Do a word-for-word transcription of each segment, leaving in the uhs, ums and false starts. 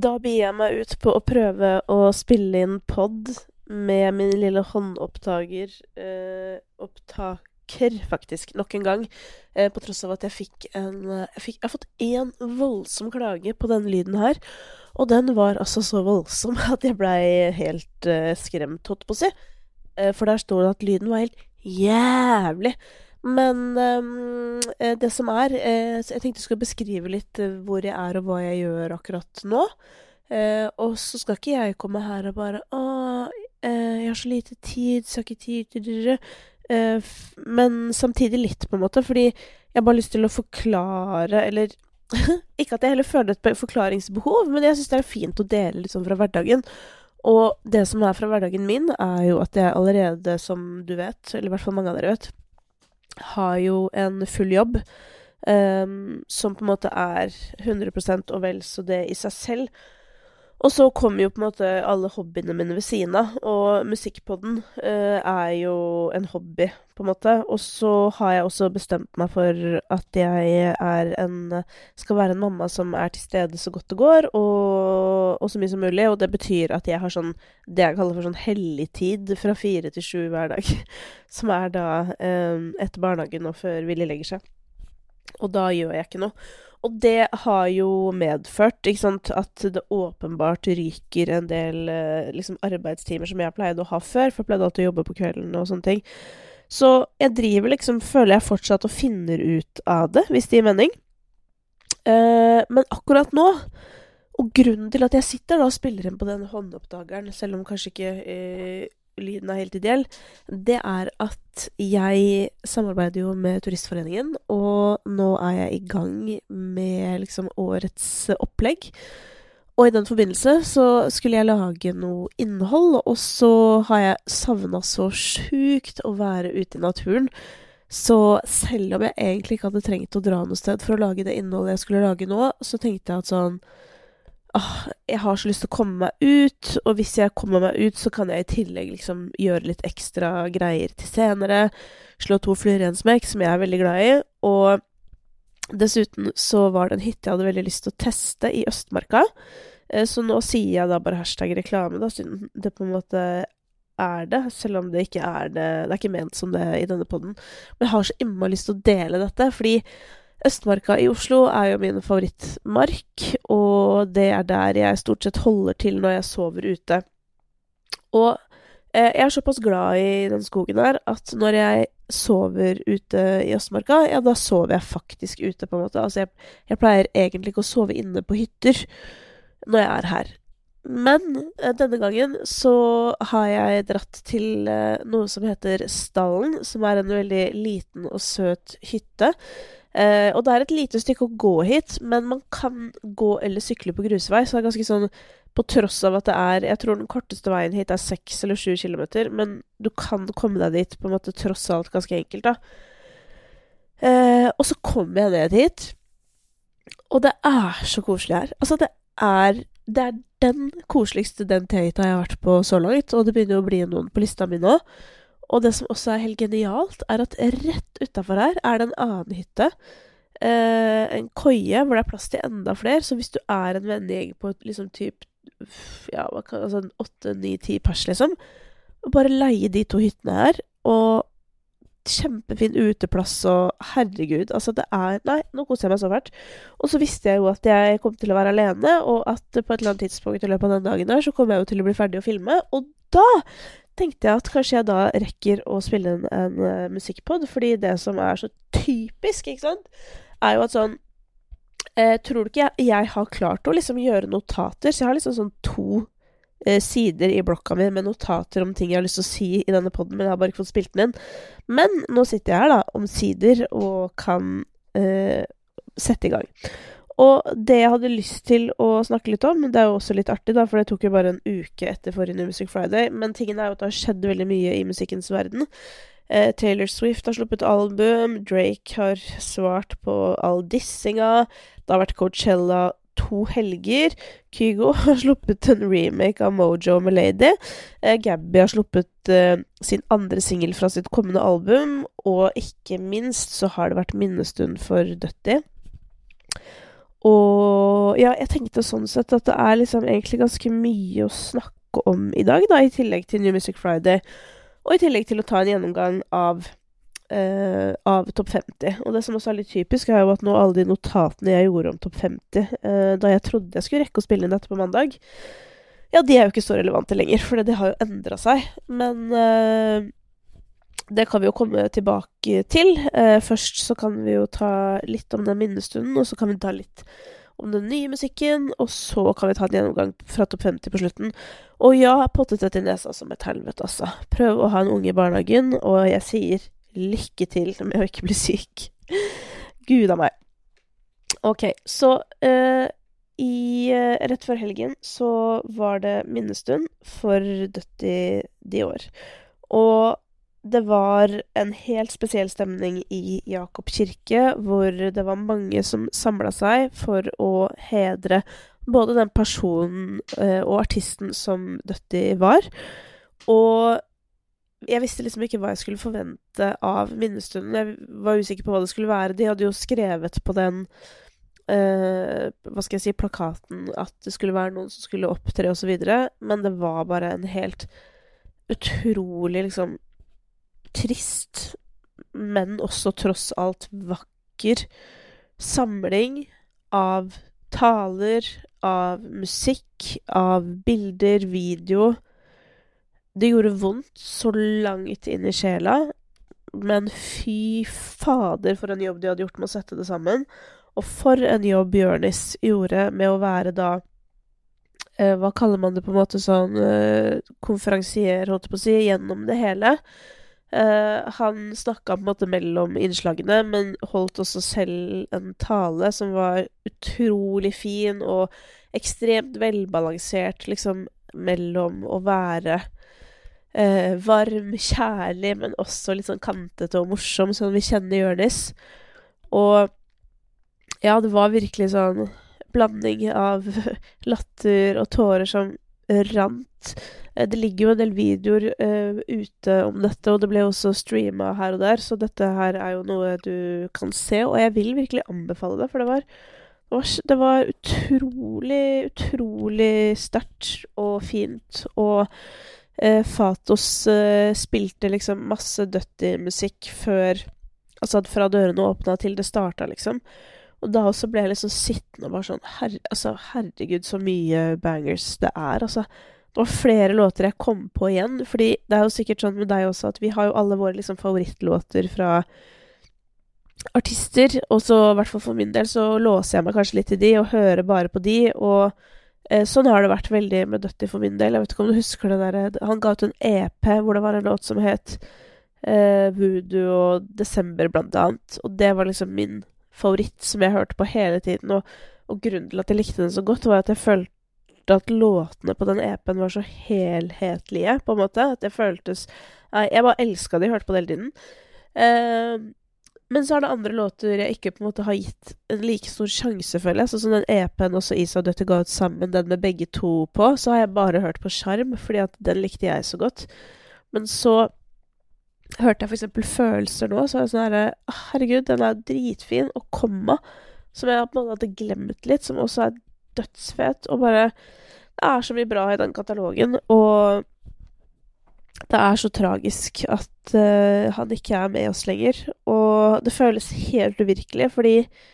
Da begir jeg meg ut på å prøve å spille inn podd med min lille håndopptaker, eh, opptaker faktisk, nok en gang, eh, på tross av at jeg fikk en, jeg, fikk, jeg har fått en voldsom klage på den lyden her, og den var altså så voldsom at jeg ble helt eh, skremt, holdt på å si, eh, for der står det at lyden var helt jævlig. Men um, det som er, eh, jeg tenkte jeg skulle beskrive litt hvor jeg er og hva jeg gjør akkurat nå. Eh, og så skal ikke jeg komme her og bare, åh, eh, jeg har så lite tid, så jeg har ikke tid til det. Eh, f- men samtidig litt på en måte, fordi jeg har bare lyst til å forklare, eller ikke at jeg heller føler et be- forklaringsbehov, men jeg synes det er fint å dele litt sånn fra hverdagen. Og det som er fra hverdagen min er jo at jeg allerede, som du vet, eller i hvert fall mange av dere vet, har jo en full jobb, ehm, som på en måte er hundre prosent og vel så det i seg selv. Og så kommer jo på en måte alle hobbyene mine ved siden av, og musikkpodden eh, er jo en hobby, på en måte. Og så har jeg også bestemt meg for at jeg er en, skal være en mamma som er til stede så godt det går, og, og så mye som mulig, og det betyr at jeg har sånn, det jeg kaller for sånn hellig tid fra fire til sju hver dag, som er da eh, etter barnehagen og før Willy legger seg. Og da gjør jeg ikke noe. Og det har jo medført, ikke sant, at det åpenbart ryker en del eh, liksom arbeidstimer som jeg pleide å ha før, for jeg pleide alltid å jobbe på kvelden og sånne ting. Så jeg driver liksom, føler jeg fortsatt og finner ut av det, hvis det gir mening. Eh, men akkurat nå, og grunnen til at jeg sitter da og spiller inn på den håndoppdageren, selv om kanskje ikke eh, lyden er helt ideell, det er at jeg samarbeider jo med Turistforeningen, og nå er jeg i gang med liksom årets opplegg. Og i den forbindelse så skulle jeg lage noe innhold, og så har jeg savnet så sjukt å være ute i naturen. Så selv om jeg egentlig ikke hadde trengt å dra noe sted for å lage det innholdet jeg skulle lage nå, så tenkte jeg at sånn, ah, jeg har så lyst til å komme meg ut, og hvis jeg kommer meg ut, så kan jeg i tillegg liksom gjøre litt ekstra greier til senere, slå to fluer i en smekk, som jeg er veldig glad i, og dessuten så var det en hytte jeg hadde veldig lyst til å teste i Østmarka, Eh, så nå sier jeg da bare hashtag reklame da, siden det på en måte er det, selv om det ikke er det, det er ikke ment som det i denne podden, men jeg har så innmari lyst til å dele dette, fordi Østmarka i Oslo er jo min favorittmark, og det er der jeg stort sett holder til når jeg sover ute. Og eh, jeg er såpass glad i den skogen her, at når jeg sover ute i Østmarka, ja, da sover jeg faktisk ute på en måte. Altså, jeg, jeg pleier egentlig ikke å sove inne på hytter når jeg er her. Men eh, denne gangen så har jeg dratt til eh, noe som heter Stallen, som er en veldig liten og søt hytte. Eh, og det er et lite stykke å gå hit, men man kan gå eller sykle på grusvei, så det er ganske sånn, på tross av at det er, jeg tror den korteste veien hit er seks eller sju kilometer, men du kan komme deg dit på en måte tross alt ganske enkelt da. Eh, og så kommer jeg ned hit, og det er så koselig her. Altså det er, det er den koseligste den teita jeg har vært på så langt, og det begynner å bli noen på lista mi nå. Og det som også er helt genialt, er at rett utenfor her er det en annen hytte. Eh, en koie hvor det er plass til enda flere. Så hvis du er en vennegjeng på et liksom typ, ja, hva kan, altså åtte, ni, ti pers liksom, bare leie de to hyttene her, og kjempefin uteplass, og herregud, altså det er, nei, nå koser jeg meg så fælt. Og så visste jeg jo at jeg kom til å være alene, og at på et eller annet tidspunkt i løpet av den dagen her, så kom jeg jo til å bli ferdig å filme, og da tenkte jeg at kanskje jeg da rekker å spille en, en uh, musikkpodd, fordi det som er så typisk, ikke sant, er jo at sånn, eh, tror du ikke jeg, jeg har klart å liksom gjøre notater, så jeg har liksom sånn to eh, sider i blokka mi med notater om ting jeg har lyst til å si i denne podden, men jeg har bare ikke fått spilt den inn. Men nå sitter jeg her da, om sider, og kan eh, sette i gang. Og det jeg hadde lyst til å snakke litt om, det er jo også litt artig da, for det tok jo bare en uke etter forrige New Music Friday, men tingen er jo at det har skjedd veldig mye i musikkens verden. Eh, Taylor Swift har sluppet album, Drake har svart på all dissinga, det har vært Coachella to helger, Kygo har sluppet en remake av Mojo med Lady, eh, Gabby har sluppet eh, sin andre single fra sitt kommende album, og ikke minst så har det vært minnestund for Dutty. Og ja, jeg tenkte sånn sett at det er liksom egentlig ganske mye å snakke om i dag, da, i tillegg til New Music Friday, og i tillegg til å ta en gjennomgang av, uh, av topp femti. Og det som også er litt typisk, er jo at nå alle de notatene jeg gjorde om topp femti, uh, da jeg trodde jeg skulle rekke å spille inn dette på mandag, ja, de er jo ikke så relevante lenger, for det har jo endret seg. Men uh, det kan vi jo komme tilbake til. Uh, først så kan vi jo ta litt om den minnestunden, og så kan vi ta litt om den nye musikken, og så kan vi ta en gjennomgang fra topp femti på slutten. Og ja, pottet i nesa som et helvete, altså. Prøv å ha en unge i barnehagen, og jeg sier lykke til med å ikke bli syk. Gud av meg. Ok, så uh, i, uh, rett før helgen så var det minnestund for Dutty de år. Og det var en helt spesiell stemning i Jakob kirke, hvor det var mange som samlet seg for å hedre både den personen uh, og artisten som Dutty var. Og jeg visste liksom ikke hva jeg skulle forvente av minnestunden. Jeg var usikker på hva det skulle være. De hadde jo skrevet på den, uh, hva skal jeg si, plakaten at det skulle være noen som skulle opptre og så videre, men det var bare en helt utrolig liksom trist, men også tross alt vakker samling av taler, av musikk, av bilder, video. Det gjorde vondt så langt inn i sjela, men fy fader for en jobb de hadde gjort med å sette det sammen, og for en jobb Jonis gjorde med å være da, eh, hva kaller man det på en måte sånn, eh, konferansier, holdt jeg på å si, gjennom det hele. Uh, han snakket på en måte mellom innslagene, men holdt også selv en tale som var utrolig fin og ekstremt velbalansert, liksom mellom å være uh, varm, kjærlig, men også litt sånn kantete og morsom, sånn vi kjenner Jonis. Og ja, det var virkelig sånn blanding av latter og tårer som rant. Det ligger jo en del videoer uh, ute om dette, og det ble også streamet her og der, så dette her er jo noe du kan se, og jeg vil virkelig anbefale det, for det var, det var, det var utrolig, utrolig sterkt og fint, og uh, Fatos uh, spilte liksom masse Dutty-musikk før, altså fra dørene åpnet til det startet, liksom. Og da også ble jeg liksom sittende og bare sånn, herre, altså, herregud, så mye bangers det er, altså. Det var flere låter jeg kom på igjen, fordi det er jo sikkert sånn med deg også, at vi har jo alle våre liksom favorittlåter fra artister, og så i hvert fall for min del så låser jeg meg kanskje litt til de, og hører bare på de, og eh, sånn har det vært veldig med Dutty for min del. Jeg vet ikke om du husker det der, han ga ut en E P hvor det var en låt som het eh, Voodoo og Desember blant annet, og det var liksom min favoritt som jeg hørte på hele tiden, og, og grunnen til at jeg likte den så godt var at jeg følte at låtene på den E P-en var så helhetlige, på en måte, at det føltes, nei, jeg bare elsket det, jeg hørte på det hele tiden. Uh, men så er det andre låter jeg ikke på en måte har gitt en like stor sjanse, føler jeg, sånn som den E P-en også Isa og Dutty ga ut sammen, den med begge to på, så har jeg bare hørt på Charm, fordi at den likte jeg så godt. Men så hørte jeg for eksempel Følelser nå, så var jeg sånn her, herregud, den er dritfin, og Komma, som jeg på en måte hadde glemt litt, som også er dødsfet, og bare det er så mye bra i den katalogen, og det er så tragisk at uh, han ikke er med oss lenger, og det føles helt uvirkelig, fordi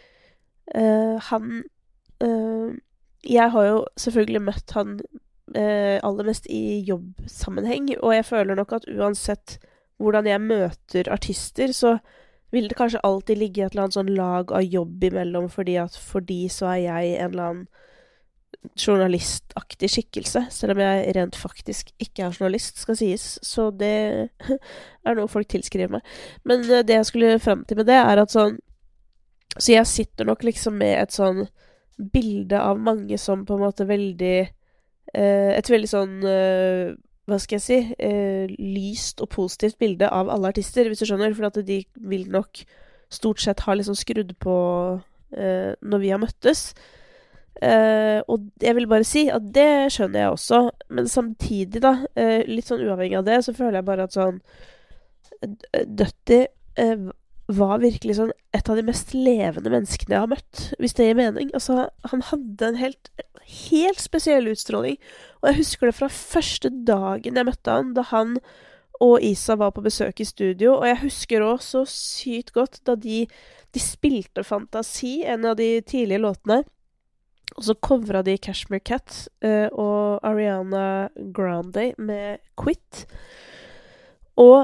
uh, han uh, jeg har jo selvfølgelig møtt han uh, aller mest i jobbsammenheng, og jeg føler nok at uansett hvordan jeg møter artister, så vil det kanskje alltid ligge et eller annet sånn lag av jobb imellom, fordi at for de så er jeg en eller annen journalistaktig skikkelse, selv om jeg rent faktisk ikke er journalist, skal sies, så det er noe folk tilskriver meg. Men det jeg skulle frem til med det er at sånn, så jeg sitter nok liksom med et sånn bilde av mange som på en måte veldig, eh, et veldig sånn, eh, hva skal jeg si, eh, lyst og positivt bilde av alle artister, hvis du skjønner, for at de vil nok stort sett ha liksom skrudd på eh, når vi har møttes. Uh, og jeg vil bare si at det skjønner jeg også, men samtidig da, uh, litt sånn uavhengig av det, så føler jeg bare at sånn Dutty uh, var virkelig sånn et av de mest levende menneskene jeg har møtt, hvis det gir mening. Altså, han hadde en helt, helt spesiell utstråling, og jeg husker det fra første dagen jeg møtte han, da han og Isa var på besøk i studio, og jeg husker også så sykt godt da de, de spilte Fantasi, en av de tidlige låtene, og så covret de Cashmere Cat uh, og Ariana Grande med Quit, og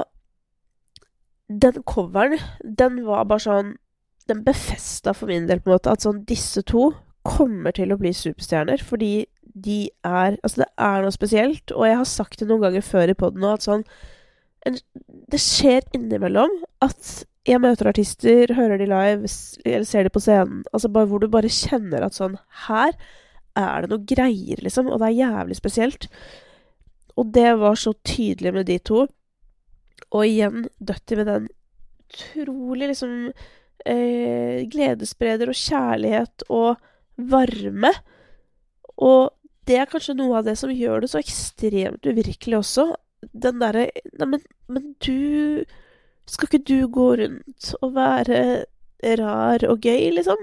den coveren, den var bare sånn, den befestet for min del på en måte, at sånn, disse to kommer til å bli superstjerner, fordi de er, altså det er noe spesielt, og jeg har sagt det noen ganger før i podden nå, at sånn, en, det skjer innimellom at jeg møter artister, hører de live, eller ser de på scenen, altså bare hvor du bare kjenner at sånn, her er det noe greier liksom, og det er jævlig spesielt, og det var så tydelig med de to. Og igjen dødt med den utrolig liksom eh, gledesspreder og kjærlighet og varme. Og det er kanskje noe av det som gjør det så ekstremt uvirkelig også. Den derre, nei, men, men du, skal ikke du gå rundt og være rar og gøy, liksom?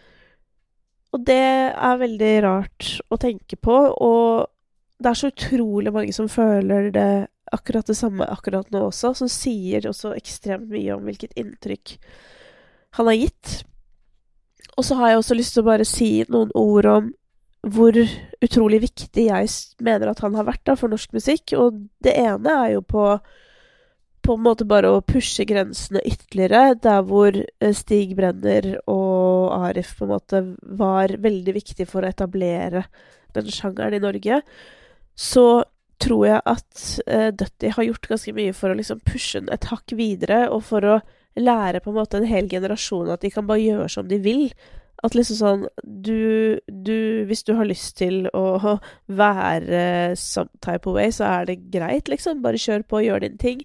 Og det er veldig rart å tenke på, og det er så utrolig mange som føler det akkurat det samme akkurat nå også, som sier også ekstremt mye om hvilket inntrykk han har gitt. Og så har jeg også lyst til å bare si noen ord om hvor utrolig viktig jeg mener at han har vært da for norsk musikk, og det ene er jo på på en måte bare å pushe grensene ytterligere, der hvor Stig Brenner og Arif på en måte var veldig viktig for å etablere den sjangeren i Norge, så tror jeg at uh, Dutty har gjort ganske mye for å liksom pushe den et hakk videre, og for å lære på en måte en hel generasjon at de kan bare gjøre som de vil. At liksom sånn, du, du, hvis du har lyst til å være some type of way, så er det greit, liksom. Bare kjør på og gjør din ting.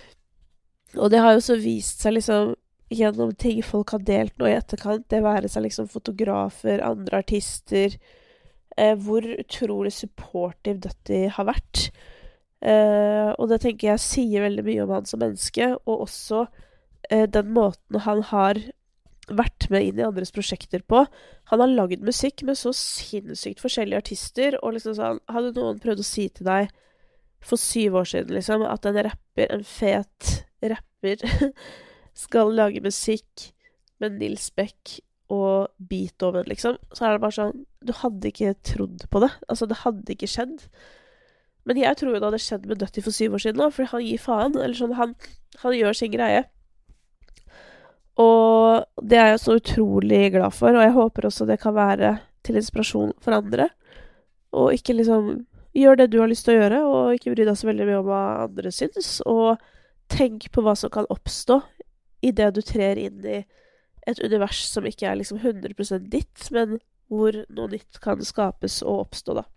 Og det har jo så vist seg liksom gjennom ting folk har delt nå i etterkant, det være seg liksom fotografer, andre artister, Eh, hvor utrolig supportive Dutty har vært. Eh, og det tenker jeg sier veldig mye om han som menneske, og også eh, den måten han har vært med inn i andres prosjekter på. Han har laget musikk med så sinnssykt forskjellige artister, og liksom sånn, hadde noen prøvd å si til deg for syv år siden, liksom, at en rapper, en fet rapper, skal lage musikk med Nils Beck og Beethoven, liksom, så er det bare sånn, du hadde ikke trodd på det. Altså, det hadde ikke skjedd. Men jeg tror jo det hadde skjedd med Dutty for syv år siden nå, fordi han gir faen, eller sånn, han, han gjør sin greie. Og det er jeg så utrolig glad for, og jeg håper også det kan være til inspirasjon for andre. Og ikke liksom, gjør det du har lyst til å gjøre, og ikke bry deg så veldig mye om hva andre syns, og tenk på hva som kan oppstå i det du trer inn i et univers som ikke er liksom hundre prosent ditt, men hvor noe nytt kan skapes og oppstå da.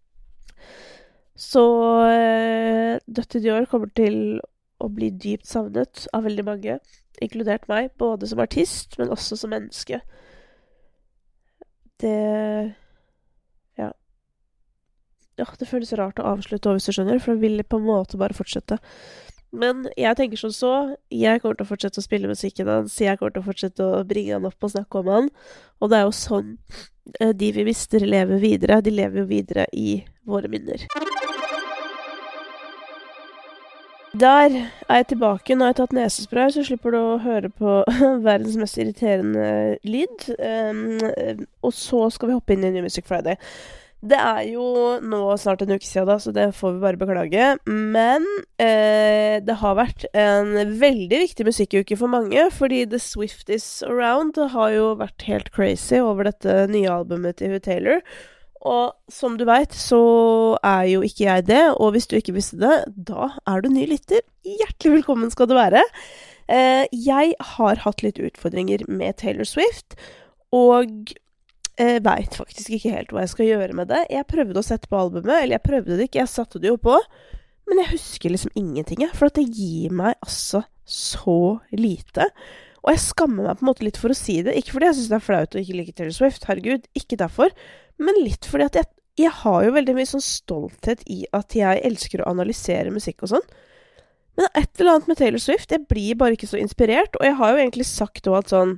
Så eh, Dutty Dior kommer til å bli dypt savnet av veldig mange, inkludert meg, både som artist, men også som menneske. Det... Ja. Ja, det føles rart å avslutte over, hvis du skjønner, for jeg vil på en måte bare fortsette. Men jeg tenker sånn så, jeg kommer til å fortsette å spille musikken hans, jeg kommer til å fortsette å bringe han opp og snakke om han, og det er jo sånn de vi mister lever videre, de lever jo videre i våre minner. Der er jeg tilbake, nå har jeg tatt nesespray, så slipper du å høre på verdens mest irriterende lyd, um, og så skal vi hoppe inn i New Music Friday. Det er jo nå snart en uke siden da, så det får vi bare beklage. Men eh, det har vært en veldig viktig musikkuke for mange, fordi The Swifties Around har jo vært helt crazy over dette nye albumet til Taylor. Og som du vet, så er jo ikke jeg det, og hvis du ikke visste det, da er du ny lytter. Hjertelig velkommen skal du være. Eh, jeg har hatt litt utfordringer med Taylor Swift, og... Jeg vet faktisk ikke helt hva jeg skal gjøre med det. Jeg prøvde å sette på albumet, eller jeg prøvde det ikke, jeg satte det jo på, men jeg husker liksom ingenting, for at det gir meg altså så lite. Og jeg skammer meg på en måte litt for å si det, ikke fordi jeg synes det er flaut å ikke like Taylor Swift, herregud, ikke derfor, men litt fordi at jeg, jeg har jo veldig mye sånn stolthet i at jeg elsker å analysere musikk og sånn. Men det er et eller annet med Taylor Swift, jeg blir bare ikke så inspirert, og jeg har jo egentlig sagt også at sånn,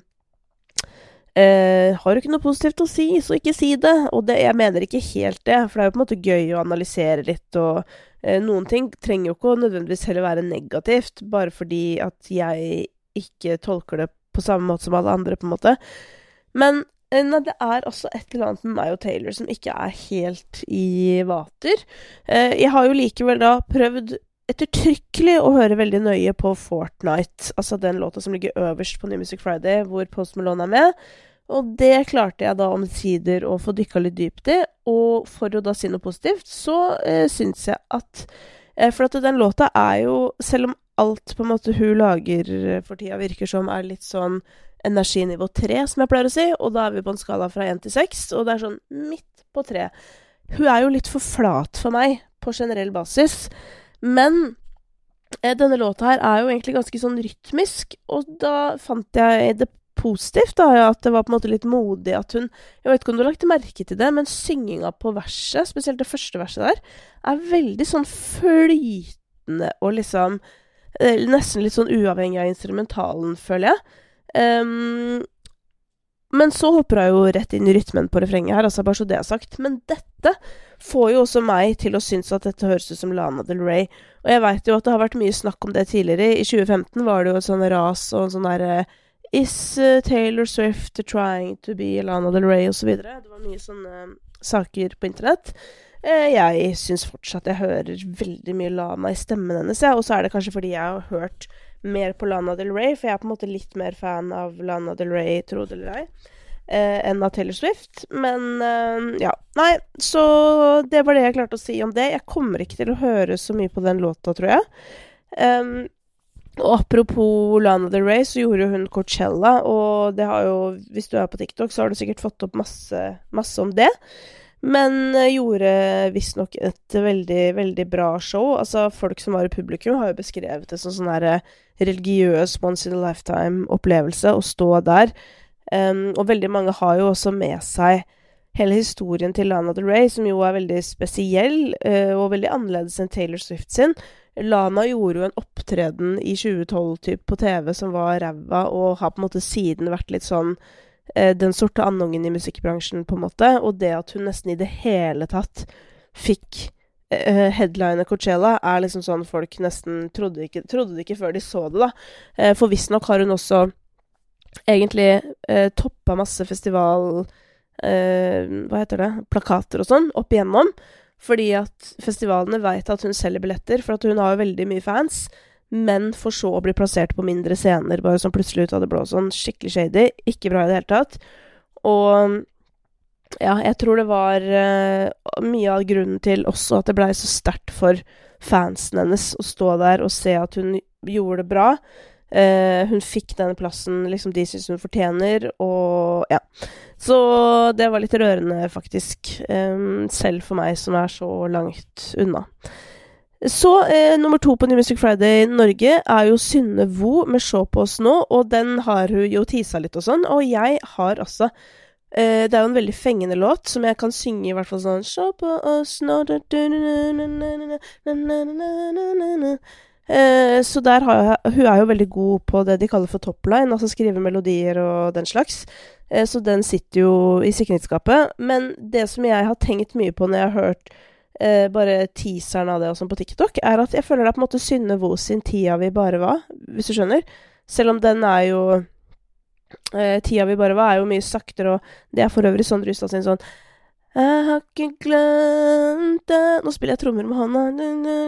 eh, har du ikke noe positivt å si, så ikke si det, og det, jeg mener ikke helt det, for det er jo på en måte gøy å analysere litt, og eh, noen ting trenger jo ikke å nødvendigvis heller være negativt, bare fordi at jeg ikke tolker det på samme måte som alle andre, på en måte. Men nei, det er også et eller annet med meg og Taylor som ikke er helt i vater. Eh, jeg har jo likevel da prøvd ettertrykkelig å høre veldig nøye på Fortnite, altså den låta som ligger øverst på New Music Friday, hvor Post Malone er med, og det klarte jeg da omsider å få dykka litt dypt i, og for å da si noe positivt, så eh, synes jeg at, eh, for at den låta er jo, selv om alt på en måte hun lager for tida virker som er litt sånn energinivå tre, som jeg pleier å si, og da er vi på en skala fra én til seks, og det er sånn midt på tre. Hun er jo litt for flat for meg, på generell basis, men eh, denne låta her er jo egentlig ganske sånn rytmisk, og da fant jeg det positivt da, at det var på en måte litt modig at hun, jeg vet ikke om du har lagt merke til det, men synginga på verset, spesielt det første verset der, er veldig sånn flytende og liksom eh, nesten litt sånn uavhengig av instrumentalen, føler jeg. Um, men så hopper jeg jo rett inn i rytmen på refrenget her, altså bare så det er sagt. Men dette får jo også meg til å synes at dette høres ut som Lana Del Rey. Og jeg vet jo at det har vært mye snakk om det tidligere. I tjue femten var det jo et sånn ras og en sånn der Is uh, Taylor Swift trying to be Lana Del Rey og så videre. Det var mye sånne saker på internett. Eh, jeg synes fortsatt jeg hører veldig mye Lana i stemmen hennes, ja. Og så er det kanskje fordi jeg har hørt mer på Lana Del Rey, for jeg er på en måte litt mer fan av Lana Del Rey, tro det eller ei, eh, enn av Taylor Swift. Men eh, ja, nei, så det var det jeg klarte å si om det. Jeg kommer ikke til å høre så mye på den låta, tror jeg. Um, og apropos Lana Del Rey, så gjorde hun Coachella, og det har jo, hvis du er på TikTok, så har du sikkert fått opp masse, masse om det. Men uh, gjorde visst nok et veldig, veldig bra show. Altså, folk som var i publikum har jo beskrevet det som sånn her religiøs once in a lifetime opplevelse å stå der. Um, og veldig mange har jo også med seg hele historien til Lana Del Rey, som jo er veldig spesiell uh, og veldig annerledes enn Taylor Swift sin. Lana gjorde jo en opptreden i tjue tolv typ, på T V som var ræva, og har på en måte siden vært litt sånn den sorte andungen i musikkbransjen, på en måte, og det at hun nesten i det hele tatt fikk uh, headline Coachella, er liksom sånn folk nesten trodde, ikke, trodde det ikke før de så det, da. Uh, for visstnok har hun også egentlig uh, toppet masse festival, uh, hva heter det, plakater og sånn, opp igjennom, fordi at festivalene vet at hun selger billetter, for at hun har jo veldig mye fans, men for så å bli plassert på mindre scener, bare sånn plutselig ut av det blå, sånn skikkelig shady, ikke bra i det hele tatt. Og ja, jeg tror det var uh, mye av grunnen til også at det ble så sterkt for fansen hennes å stå der og se at hun gjorde det bra. Uh, hun fikk den plassen liksom de synes hun fortjener, og ja. Så det var litt rørende faktisk, um, selv for meg som er så langt unna. Så eh, nummer to på New Music Friday Norge er jo Synne Vo med Se på oss nå, og den har hun jo tisa litt og sånn, og jeg har altså, eh, det er jo en veldig fengende låt, som jeg kan synge i hvert fall sånn, Se på oss nå, eh, så der har jeg, hun er jo veldig god på det de kaller for topline, altså skrive melodier og den slags, eh, så den sitter jo i sikkerhetsskapet, men det som jeg har tenkt mye på når jeg har hørt Eh, bare teaseren av det og sånn på TikTok, er at jeg føler det er på en måte Synne Vo sin Tida vi bare var, hvis du skjønner. Selv om den er jo eh, Tida vi bare var er jo mye saktere, og det er for øvrig sånn Rystad sin sånn Jeg har ikke glemt det. Nå spiller jeg trommer med hånda.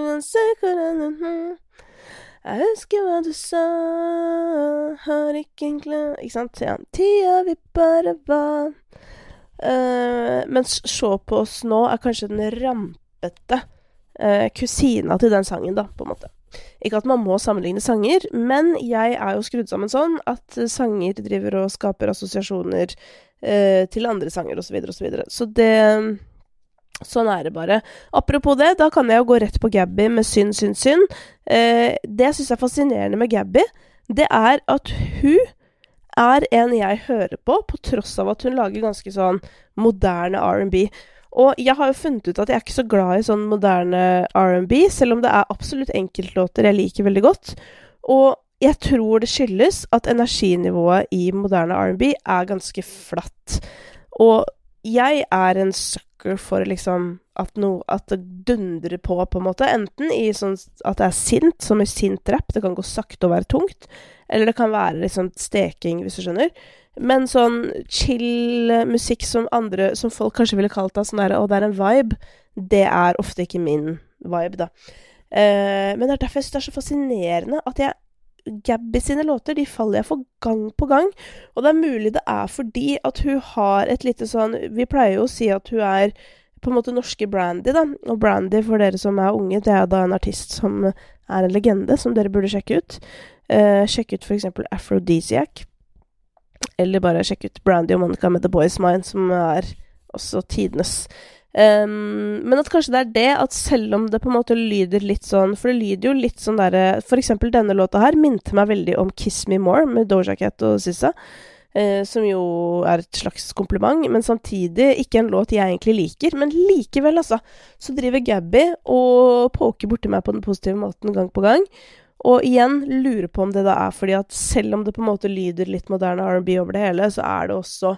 Jeg husker hva du sa, har ikke glemt. Ikke sant? Ja. Tida vi bare var. Uh, men Se på oss nå er kanskje den rampete uh, kusina til den sangen da, på en måte. Ikke at man må sammenligne sanger, men jeg er jo skrudd sammen sånn at sanger driver og skaper assosiasjoner uh, til andre sanger og så videre og så videre. Så det, sånn er det bare. Apropos det, da kan jeg jo gå rett på Gabby med Synd, synd, synd. Uh, det jeg synes er fascinerende med Gabby, det er at hun er en jeg hører på, på tross av at hun lager ganske sånn moderne R and B. Og jeg har jo funnet ut at jeg er ikke så glad i sånn moderne R and B, selv om det er absolutt enkeltlåter jeg liker veldig godt. Og jeg tror det skyldes at energinivået i moderne R and B er ganske flatt. Og jeg er en sucker for liksom at, no, at det dundrer på på en måte, enten i sånn at det er sint, som i sint rap, det kan gå sakte og være tungt, eller det kan være liksom steking, hvis du skjønner. Men sånn chill musikk som andre, som folk kanskje ville kalt det sånn der, og det er en vibe, det er ofte ikke min vibe da. Eh, men det er derfor jeg synes det er så fascinerende at jeg Gabby sine låter, de faller jeg for gang på gang, og det er mulig det er fordi at hun har et lite sånn, vi pleier jo å si at hun er på en måte norske Brandy da, og Brandy for dere som er unge, det er da en artist som er en legende, som dere burde sjekke ut. Eh, sjekk ut for eksempel Aphrodisiac, eller bare sjekk ut Brandy og Monica med The Boys Mind, som er også tidenes. Um, men at kanskje det er det at selv om det på en måte lyder litt sånn, for det lyder jo litt sånn der, for eksempel denne låta her minte meg veldig om Kiss Me More med Doja Cat og S Z A, uh, som jo er et slags kompliment, men samtidig ikke en låt jeg egentlig liker, men likevel altså, så driver Gabby og poker borti meg på den positive måten gang på gang, og igjen lurer på om det da er fordi at selv om det på en måte lyder litt moderne R and B over det hele, så er det også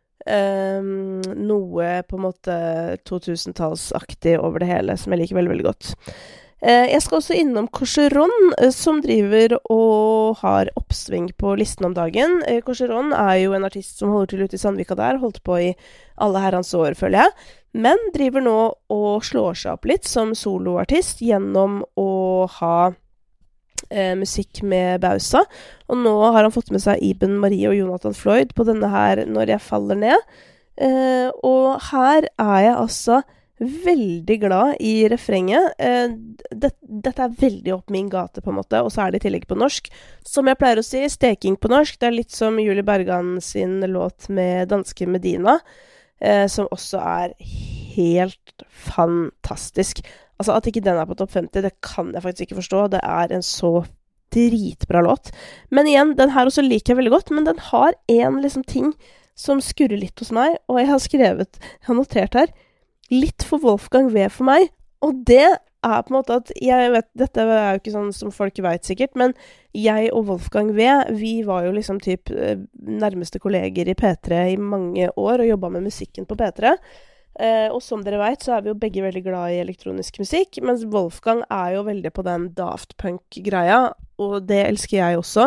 Um, noe på en måte to-tusen-tallsaktig over det hele som jeg liker veldig, veldig godt. Uh, jeg skal også innom Corcheron, uh, som driver og har oppsving på listen om dagen. Uh, Corcheron er jo en artist som holder til ute i Sandvika der, holdt på i alle herrens år, føler jeg, men driver nå og slår seg opp litt som soloartist gjennom å ha Eh, musikk med Bausa, og nå har han fått med seg Iben Marie og Jonathan Floyd på denne her Når jeg faller ned, eh, og her er jeg altså veldig glad i refrenget. Eh, det, dette er veldig opp min gate på en måte, og så er det i tillegg på norsk. Som jeg pleier å si, steking på norsk, det er litt som Julie Bergan sin låt med danske Medina, eh, som også er helt fantastisk. Altså at ikke den er på topp femti, det kan jeg faktisk ikke forstå. Det er en så dritbra låt. Men igjen, den her også liker jeg veldig godt, men den har en liksom ting som skurrer litt hos meg, og jeg har skrevet, jeg har notert her, litt for Wolfgang V for meg, og det er på en måte at, jeg vet, dette er jo ikke sånn som folk vet sikkert, men jeg og Wolfgang V, vi var jo liksom typ nærmeste kolleger i P tre i mange år, og jobbet med musikken på P tre, Uh, og som dere vet, så er vi jo begge veldig glad i elektronisk musikk, mens Wolfgang er jo veldig på den Daft Punk-greia, og det elsker jeg også.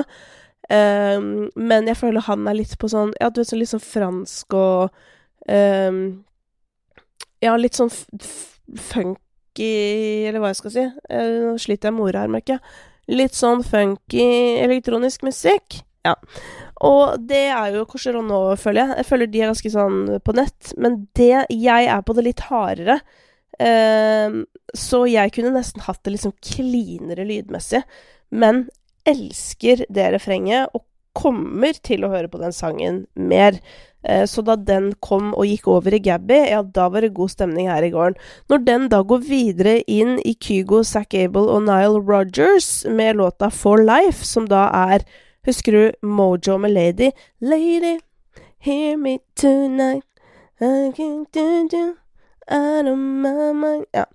Um, men jeg føler han er litt på sånn, ja, du vet, sånn litt sånn fransk og um, ja, litt sånn f- f- funky, eller hva jeg skal si. Uh, nå sliter jeg med ordet her, merker jeg. Litt sånn funky elektronisk musikk. Ja. Og det er jo Corcheron nå, føler jeg. Jeg føler de er ganske sånn på nett, men det, jeg er på det litt hardere. Uh, så jeg kunne nesten hatt det liksom klinere lydmessig, men elsker det refrenget, og kommer til å høre på den sangen mer. Uh, så da den kom og gikk over i Gabby, ja, da var det god stemning her i gården. Når den da går videre inn i Kygo, Zac Abel og Nile Rodgers med låta For Life, som da er, husker du Mojo med Lady? Lady, hear me tonight, I can't do do, out of my mind. Ja.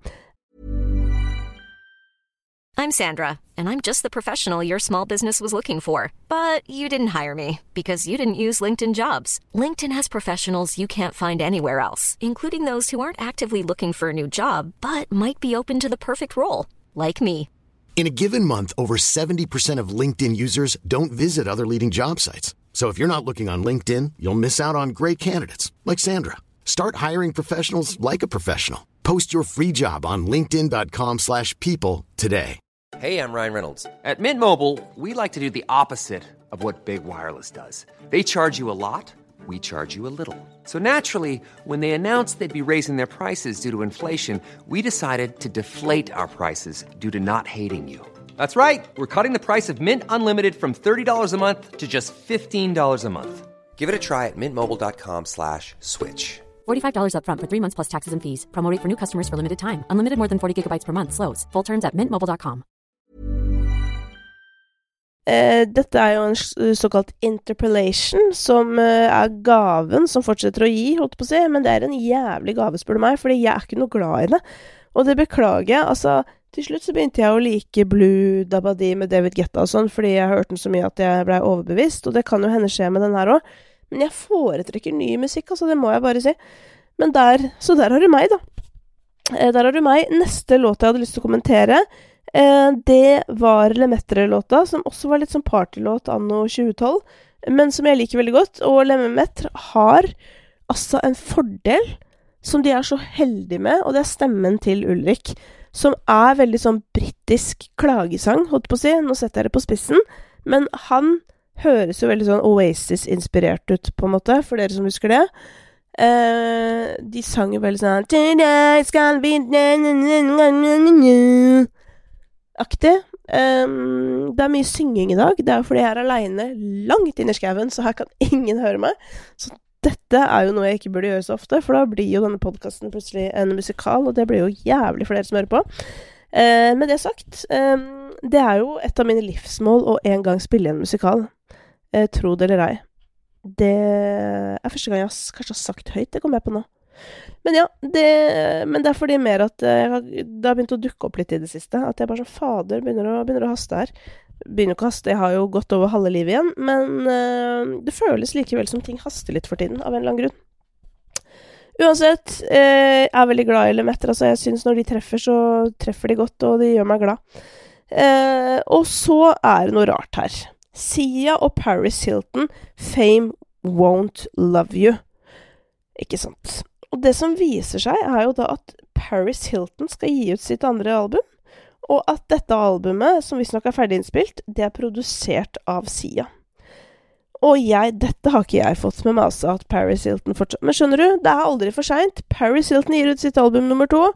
I'm Sandra, and I'm just the professional your small business was looking for. But you didn't hire me, because you didn't use LinkedIn Jobs. LinkedIn has professionals you can't find anywhere else, including those who aren't actively looking for a new job, but might be open to the perfect role, like me. In a given month, over seventy percent of LinkedIn users don't visit other leading job sites. So if you're not looking on LinkedIn, you'll miss out on great candidates like Sandra. Start hiring professionals like a professional. Post your free job on linkedin.com slash people today. Hey, I'm Ryan Reynolds. At Mint Mobile, we like to do the opposite of what Big Wireless does. They charge you a lot, we charge you a little. So naturally, when they announced they'd be raising their prices due to inflation, we decided to deflate our prices due to not hating you. That's right. We're cutting the price of Mint Unlimited from thirty dollars a month to just fifteen dollars a month. Give it a try at mintmobile.com slash switch. forty-five dollars up front for three months plus taxes and fees. Promo rate for new customers for limited time. Unlimited more than forty gigabytes per month slows. Full terms at mint mobile dot com. Eh, dette er jo en s- såkalt interpolation, som eh, er gaven som fortsetter å gi, holdt på å si, men det er en jævlig gave, spør du meg, fordi jeg er ikke noe glad i det. Og det beklager jeg, altså, til slutt så begynte jeg å like Blue Dabadi med David Guetta og sånn, fordi jeg hørte den så mye at jeg ble overbevist, og det kan jo hende skje med den her også. Men jeg foretrekker ny musikk, altså, det må jeg bare si. Men der, så der har du meg, da. Eh, der har du meg. Neste låt jeg hadde lyst til å kommentere, Eh, det var Lemaitre-låta, som også var litt sånn partylåt anno tjue tolv, men som jeg liker veldig godt. Og Lemaitre har altså en fordel som de er så heldige med, og det er stemmen til Ulrik, som er veldig sånn britisk klagesang, holdt på å si. Nå setter jeg det på spissen, men han høres jo veldig sånn Oasis-inspirert ut, på en måte, for dere som husker det. Eh, de sang jo veldig sånn Tonight's gonna be aktig. Um, det er mye synging i dag. Det er jo fordi jeg er alene langt inn i skauen, så her kan ingen høre meg. Så dette er jo noe jeg ikke burde gjøre så ofte, for da blir jo denne podcasten plutselig en musikal, og det blir jo jævlig for dere som hører på. Uh, med det sagt, um, det er jo et av mine livsmål å en gang spille en musikal. Uh, tro det eller ei. Det er første gang jeg har, kanskje har sagt høyt, det kommer jeg på nå. Men ja, det, men det er fordi mer at jeg har, det har begynt å dukke opp litt i det siste, at jeg bare sånn, fader, begynner å, begynner å haste her. Begynner ikke å haste, jeg har jo gått over halve livet igjen, men uh, det føles likevel som ting haster litt for tiden, av en eller annen grunn. Uansett, uh, jeg er veldig glad i Lemaitre, altså jeg synes når de treffer, så treffer de godt, og de gjør meg glad. Uh, og så er det noe rart her. Sia og Paris Hilton, Fame Won't Love You. Ikke sant? Og det som viser seg er jo da at Paris Hilton skal gi ut sitt andre album, og at dette albumet, som visstnok er ferdig innspilt, det er produsert av Sia. Og jeg, dette har ikke jeg fått med meg, altså, at Paris Hilton fortsatt... Men skjønner du, det er aldri for sent. Paris Hilton gir ut sitt album nummer to.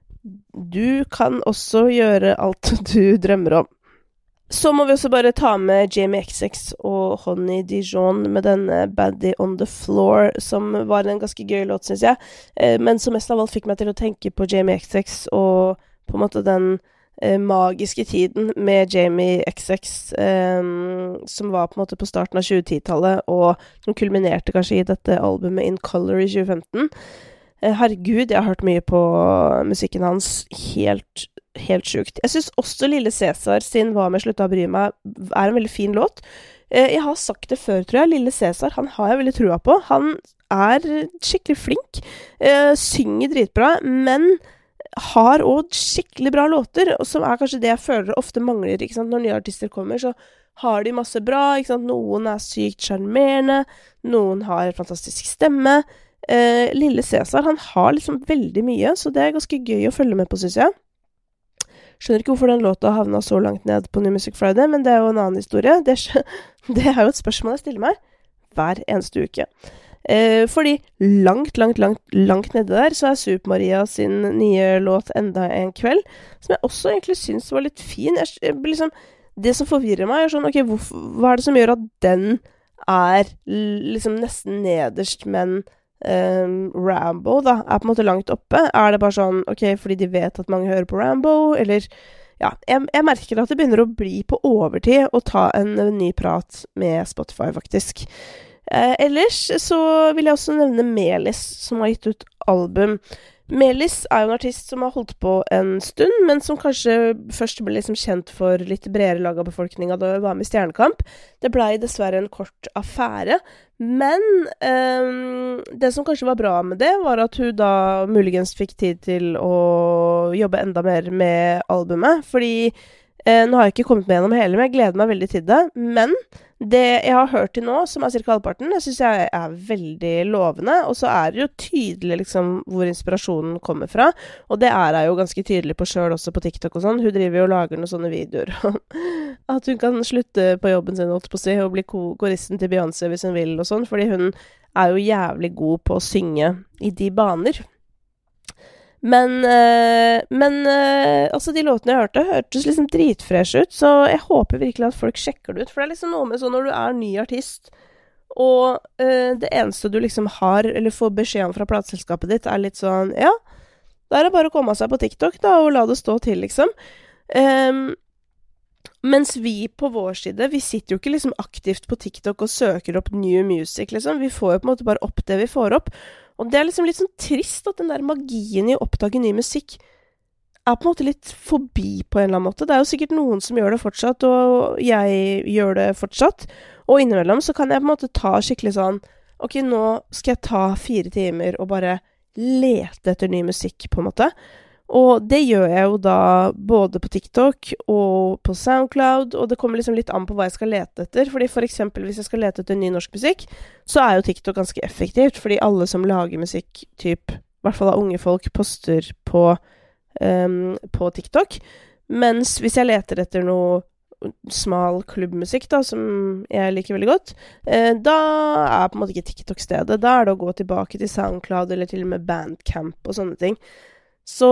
Du kan også gjøre alt du drømmer om. Så må vi også bare ta med Jamie X X og Honey Dijon med denne Baddie on the Floor, som var en ganske gøy låt, synes jeg, eh, men som mest av alt fikk meg til å tenke på Jamie X X og på en måte den eh, magiske tiden med Jamie X X, eh, som var på en måte på starten av tjue-ti-tallet, og som kulminerte kanskje i dette albumet In Color i tjue femten. Eh, herregud, jeg har hørt mye på musikken hans, helt helt sjukt. Jeg synes også Lille Cæsar sin Hva med slutta å bry meg er en veldig fin låt. Jeg har sagt det før, tror jeg. Lille Cæsar, han har jeg veldig trua på. Han er skikkelig flink, synger dritbra, men har også skikkelig bra låter, som er kanskje det jeg føler ofte mangler, ikke sant? Når nye artister kommer, så har de masse bra, ikke sant? Noen er sykt charmerende, noen har en fantastisk stemme. Lille Cæsar, han har liksom veldig mye, så det er ganske gøy å følge med på, synes jeg. Skjønner ikke hvorfor den låta havna så langt ned på New Music Friday, men det er jo en annen historie. Det, det er jo et spørsmål jeg stiller meg hver eneste uke. Eh, fordi langt, langt, langt, langt nede der så er Super Maria sin nye låt Enda en kveld, som jeg også egentlig synes var litt fin. Jeg, jeg, liksom, det som forvirrer meg er sånn, ok, hvorfor, hva er det som gjør at den er liksom nesten nederst, men Um, Rambo da, er på en måte langt oppe? Er det bare sånn, ok, fordi de vet at mange hører på Rambo, eller ja, jeg, jeg merker at det begynner å bli på overtid å ta en, en ny prat med Spotify, faktisk. Eh, ellers så vil jeg også nevne Melis, som har gitt ut album. Melis er jo en artist som har holdt på en stund, men som kanskje først ble liksom kjent for litt bredere lag av befolkningen da hun var med i Stjernekamp. Det ble dessverre en kort affære, men um, det som kanskje var bra med det, var at hun da muligens fikk tid til å jobbe enda mer med albumet, fordi eh, nå har jeg ikke kommet med gjennom hele, men jeg gleder meg veldig til det. Men det jeg har hørt til nå, som er cirka halvparten, det synes jeg er veldig lovende, og så er det jo tydelig liksom hvor inspirasjonen kommer fra, og det er jeg jo ganske tydelig på selv også på TikTok og sånn. Hun driver jo og lager noen sånne videoer, at hun kan slutte på jobben sin, holdt på å si, og bli koristen til Beyoncé hvis hun vil og sånn, fordi hun er jo jævlig god på å synge i de baner. Men, øh, men øh, altså de låtene jeg hørte, hørtes liksom dritfresh ut, så jeg håper virkelig at folk sjekker det ut, for det er liksom noe med sånn når du er ny artist, og øh, det eneste du liksom har, eller får beskjed om fra plateselskapet ditt, er litt sånn, ja, da er det bare å komme seg på TikTok da, og la det stå til liksom. Um, Mens vi på vår side, vi sitter jo ikke liksom aktivt på TikTok og søker opp new music, liksom. Vi får jo på en måte bare opp det vi får opp. Og det er liksom litt sånn trist at den der magien i å oppdage ny musikk er på en måte litt forbi på en eller annen måte. Det er jo sikkert noen som gjør det fortsatt, og jeg gjør det fortsatt. Og innimellom så kan jeg på en måte ta skikkelig sånn, ok, nå skal jeg ta fire timer og bare lete etter ny musikk, på en måte. Og det gjør jeg jo da både på TikTok og på SoundCloud, og det kommer liksom litt an på hva jeg skal lete etter. Fordi for eksempel hvis jeg skal lete etter ny norsk musikk, så er jo TikTok ganske effektivt, fordi alle som lager musikk, typ, i hvert fall av unge folk, poster på, um, på TikTok. Mens hvis jeg leter etter noe smal klubbmusikk da, som jeg liker veldig godt, eh, da er på en måte ikke TikTok stedet. Da er det å gå tilbake til SoundCloud eller til og med Bandcamp og sånne ting. Så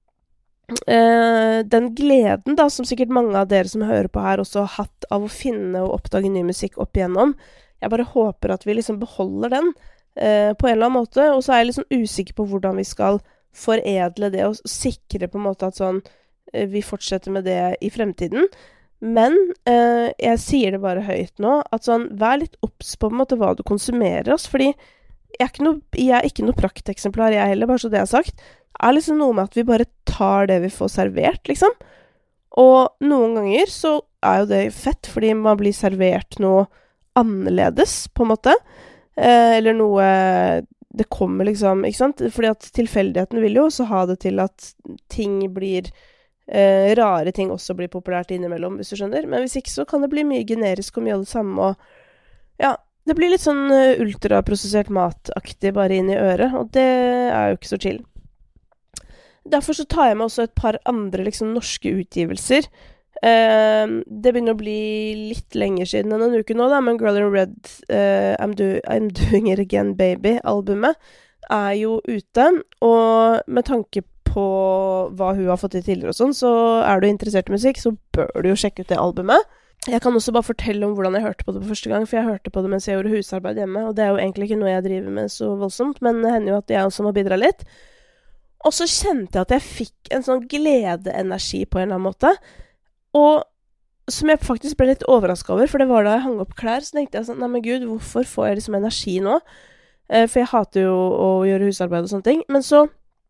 eh, den gleden da, som sikkert mange av dere som hører på her også har hatt av å finne og oppdage ny musikk opp igjennom, jeg bare håper at vi liksom beholder den eh, på en eller annen måte, og så er jeg liksom usikker på hvordan vi skal foredle det og sikre på en måte at sånn, eh, vi fortsetter med det i fremtiden. Men eh, jeg sier det bare høyt nå, at sånn, vær litt obs på en måte hva du konsumerer oss, fordi jeg er ikke noe, jeg er ikke noe prakteksemplar jeg heller, bare så det jeg har sagt. Det er liksom noe med at vi bare tar det vi får servert, liksom. Og noen ganger så er jo det fett, fordi man blir servert noe annerledes, på en måte. Eh, eller noe, det kommer liksom, ikke sant? Fordi at tilfeldigheten vil jo også ha det til at ting blir Eh, rare ting også blir populært innimellom, hvis du skjønner. Men hvis ikke så kan det bli mye generisk og mye av det samme, og ja, det blir litt sånn uh, ultraprosessert mataktig bare inn i øret, og det er jo ikke så chill. Derfor så tar jeg med også et par andre liksom norske utgivelser. Uh, det begynner å bli litt lenger siden enn en uke nå da, men Girl in Red, uh, I'm, do I'm Doing It Again Baby, albumet, er jo ute, og med tanke på på hva hun har fått til tidligere og sånn, så er du interessert i musikk, så bør du jo sjekke ut det albumet. Jeg kan også bare fortelle om hvordan jeg hørte på det på første gang, for jeg hørte på det mens jeg gjorde husarbeid hjemme, og det er jo egentlig ikke noe jeg driver med så voldsomt, men det hender jo at jeg også må bidra litt. Og så kjente jeg at jeg fikk en sånn gledeenergi på en eller annen måte, og som jeg faktisk ble litt overrasket over, for det var da jeg hang opp klær, så tenkte jeg sånn, nei men gud, hvorfor får jeg liksom energi nå? For jeg hater jo å gjøre husarbeid og sånne ting, men så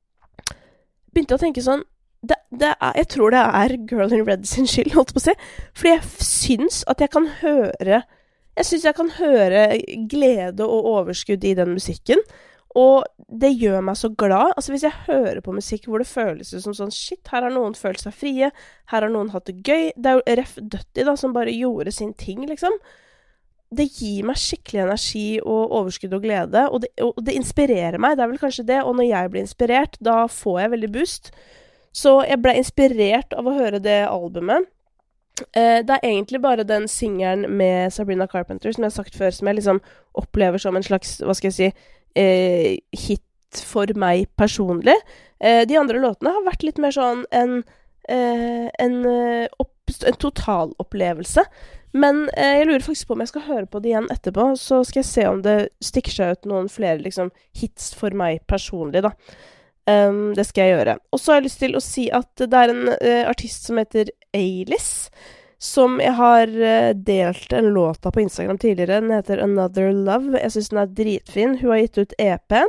begynte jeg å tenke sånn, det, det er, jeg tror det er Girl in Red sin skyld, holdt på å si, fordi jeg syns at jeg kan høre, jeg syns jeg kan høre glede og overskudd i den musikken, og det gjør meg så glad. Altså hvis jeg hører på musikk hvor det føles som sånn, shit, her har noen følt seg frie, her har noen hatt det gøy, det er jo Ref Døtti da, som bare gjorde sin ting, liksom. Det gir meg skikkelig energi og overskudd og glede, og det, og det inspirerer meg, det er vel kanskje det, og når jeg blir inspirert, da får jeg veldig boost. Så jeg ble inspirert av å høre det albumet. Eh, det er egentlig bare den singelen med Sabrina Carpenter, som jeg har sagt før, som jeg liksom opplever som en slags, hva skal jeg si, eh, hit for meg personlig. Eh, de andre låtene har vært litt mer sånn en, eh, en, opp, en totalopplevelse. Men eh, jeg lurer faktisk på om jeg skal høre på det igjen etterpå, så skal jeg se om det stikker seg ut noen flere liksom, hits for meg personlig, da. Um, det skal jeg gjøre. Og så har jeg lyst til å si at det er en uh, artist som heter A-Liss, som jeg har uh, delt en låt av på Instagram tidligere. Den heter Another Love. Jeg synes den er dritfin. Hun har gitt ut E P,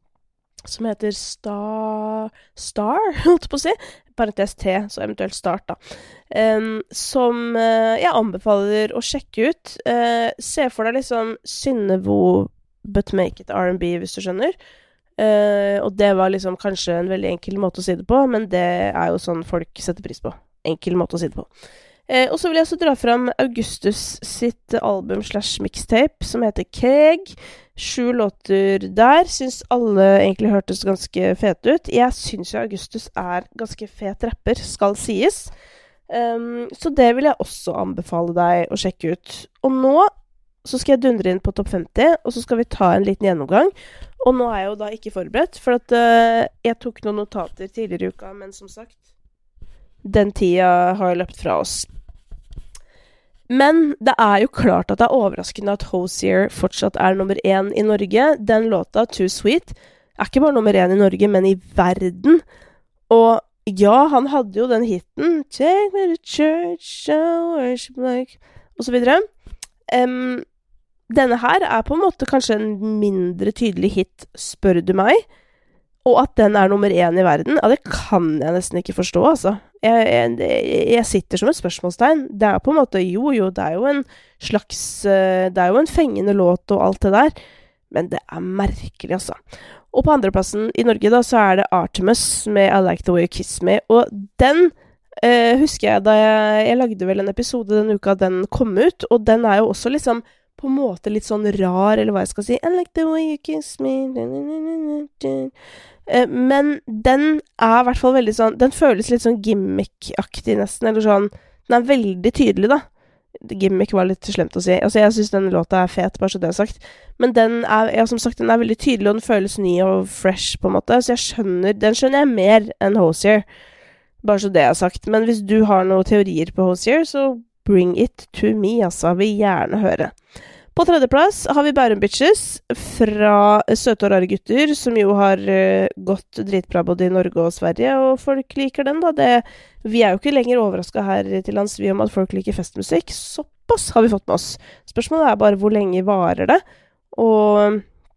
som heter Star, Star, holdt på å si. Parentes T, så eventuelt Start da. Um, som uh, jeg anbefaler å sjekke ut. Uh, se for deg liksom Synnevo, but make it R and B, hvis du skjønner. Uh, og det var liksom kanskje en veldig enkel måte å si det på, men det er jo sånn folk setter pris på. Enkel måte å si det på. Uh, og så vil jeg også dra fram Augustus sitt album slash mixtape, som heter Keg. Sju låter der. Syns alle egentlig hørtes ganske fete ut. Jeg syns jo Augustus er ganske fet rapper, skal sies. Um, så det vil jeg også anbefale deg å sjekke ut. Og nå så skal jeg dundre inn på topp femti, og så skal vi ta en liten gjennomgang. Og nå er jeg jo da ikke forberedt, for at uh, jeg tok noen notater tidligere i uka, men som sagt, den tida har løpt fra oss. Men det er jo klart at det er overraskende at Hozier fortsatt er nummer én i Norge. Den låta, Too Sweet, er ikke bare nummer én i Norge, men i verden. Og ja, han hadde jo den hitten Take me to church, show worship like og så videre. Um, denne her er på en måte kanskje en mindre tydelig hit, spør du meg. Og at den er nummer én i verden, ja, det kan jeg nesten ikke forstå, altså. Jeg, jeg, jeg sitter som et spørsmålstegn. Det er på en måte, jo jo, det er jo en slags, det er jo en fengende låt og alt det der, men det er merkelig, altså. Og på andreplassen i Norge da, så er det Artemis med I Like The Way You Kiss Me, og den eh, husker jeg da jeg, jeg lagde vel en episode den uka den kom ut, og den er jo også liksom på en måte litt sånn rar, eller hva jeg skal si, I like the way you kiss me, eh, men den er i hvert fall veldig sånn, den føles litt sånn gimmick-aktig nesten, eller sånn, den er veldig tydelig da. Gimmick var litt slemt å si. Altså, jeg synes den låta er fet, bare så det er sagt. Men den er, ja, som sagt, den er veldig tydelig, og den føles ny og fresh, på en måte. Så jeg skjønner, den skjønner jeg mer enn Hozier. Bare så det er sagt. Men hvis du har noen teorier på Hozier, så bring it to me, altså. Vil gjerne høre. På tredjeplass har vi Bærum Bitches fra Søte og rare gutter, som jo har uh, gått dritbra både i Norge og Sverige, og folk liker den da. Det, vi er jo ikke lenger overrasket her til lands vi om at folk liker festmusikk. Såpass har vi fått med oss. Spørsmålet er bare hvor lenge varer det, og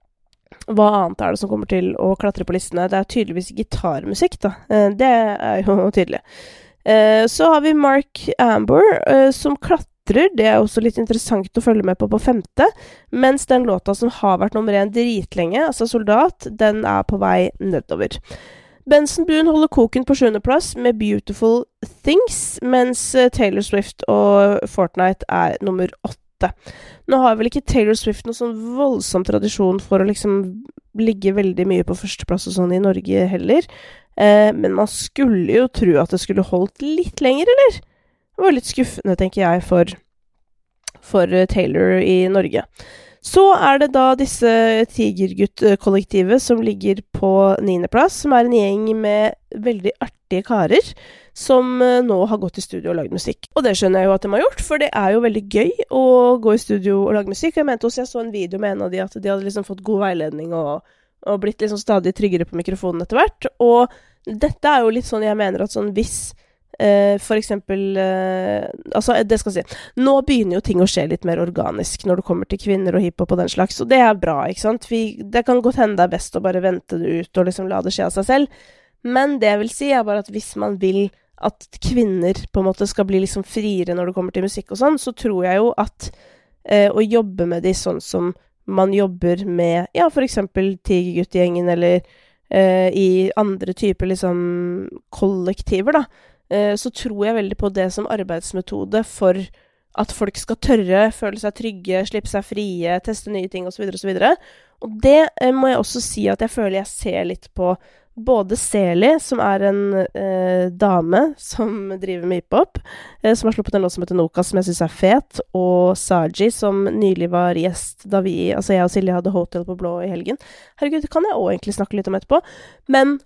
hva annet er det som kommer til å klatre på listene. Det er tydeligvis gitarmusikk da. Uh, det er jo tydelig. Uh, så har vi Mark Amber, uh, som klatrer. Det er også litt interessant å følge med på på femte, mens den låta som har vært nummer én dritlenge, altså Soldat, den er på vei nedover. Benson Boone holder koken på sjuende plass med Beautiful Things, mens Taylor Swift og Fortnite er nummer åtte. Nå har vel ikke Taylor Swift noen sånn voldsom tradisjon for å liksom ligge veldig mye på førsteplass og sånn i Norge heller, eh, men man skulle jo tro at det skulle holdt litt lenger, eller? Det var litt skuffende, tenker jeg, for, for Taylor i Norge. Så er det da disse Tigergutt-kollektivet som ligger på niende plass, som er en gjeng med veldig artige karer, som nå har gått i studio og lagd musikk. Og det skjønner jeg jo at de har gjort, for det er jo veldig gøy å gå i studio og lage musikk. Jeg mente også, jeg så en video med en av de, at de hadde liksom fått god veiledning og, og blitt liksom stadig tryggere på mikrofonen etter hvert. Og dette er jo litt sånn, jeg mener at sånn hvis Uh, for eksempel uh, altså det skal jeg si nå begynner jo ting å skje litt mer organisk når det kommer til kvinner og hiphop og den slags, og det er bra, ikke sant? Vi, det kan godt hende det er best å bare vente det ut og liksom la det skje av seg selv, men det jeg vil si er bare at hvis man vil at kvinner på en måte skal bli liksom friere når det kommer til musikk og sånn, så tror jeg jo at uh, å jobbe med de sånn som man jobber med, ja, for eksempel Tigergutt-gjengen eller uh, i andre typer liksom kollektiver da, så tror jeg veldig på det som arbeidsmetode for at folk skal tørre, føle seg trygge, slippe seg frie, teste nye ting og så videre og så videre. Og det må jeg også si at jeg føler jeg ser litt på både Seli, som er en eh, dame som driver med hiphop, eh, som har sluppet en låt som heter Noka, som jeg synes er fet, og Saji, som nylig var gjest da vi, altså jeg og Silje hadde Hotel på Blå i helgen. Herregud, det kan jeg også egentlig snakke litt om etterpå, men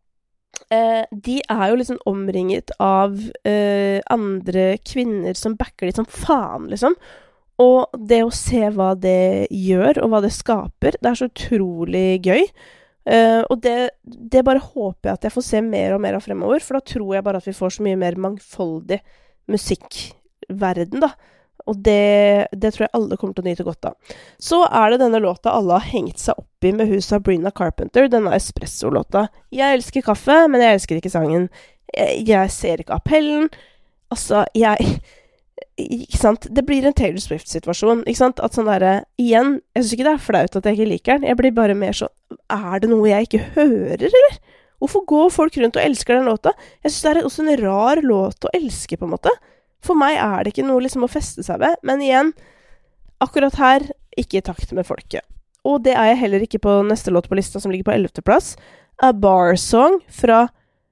Eh, de er jo liksom omringet av eh, andre kvinner som backer litt som faen, liksom. Og det å se hva det gjør, og hva det skaper, det er så utrolig gøy. Eh, og det, det bare håper jeg at jeg får se mer og mer av fremover, for da tror jeg bare at vi får så mye mer mangfoldig musikkverden, da. Og det, det tror jeg alle kommer til å nyte godt av. Så er det denne låta alle har hengt seg opp i med huset av Sabrina Carpenter, denne espresso-låta. Jeg elsker kaffe, men jeg elsker ikke sangen. Jeg, jeg ser ikke appellen. Altså, jeg... Ikke sant? Det blir en Taylor Swift-situasjon, ikke sant? At sånn der, igjen, jeg synes ikke det er flaut at jeg ikke liker den. Jeg blir bare mer sånn, er det noe jeg ikke hører, eller? Hvorfor går folk rundt og elsker den låta? Jeg synes det er også en rar låt å elske, på en måte. For meg er det ikke noe liksom å feste seg ved, men igjen, akkurat her, ikke i takt med folket. Og det er jeg heller ikke på neste låt på lista som ligger på ellevte plass. A Bar Song fra